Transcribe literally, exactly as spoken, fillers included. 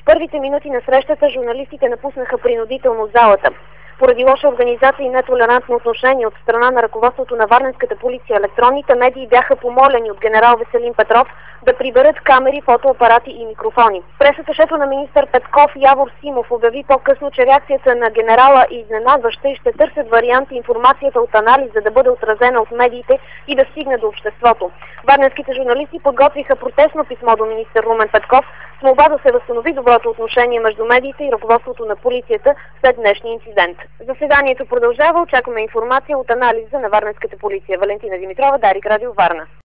първите минути на срещата журналистите напуснаха принудително залата. Поради лоша организация и нетолерантно отношение от страна на ръководството на Варненската полиция, електронните медии бяха помолени от генерал Веселин Петров да приберат камери, фотоапарати и микрофони. Пресаташето на министър Петков Явор Симов обяви по-късно, че реакцията на генерала е изненадваща и ще търсят варианти информацията от анализ, за да бъде отразена от медиите и да стигне до обществото. Варненските журналисти подготвиха протестно писмо до министър Румен Петков с молба да се възстанови доброто отношение между медиите и ръководството на полицията след днешния инцидент. Заседанието продължава. Очакваме информация от анализа на Варненската полиция. Валентина Димитрова, Дарик, Радио Варна.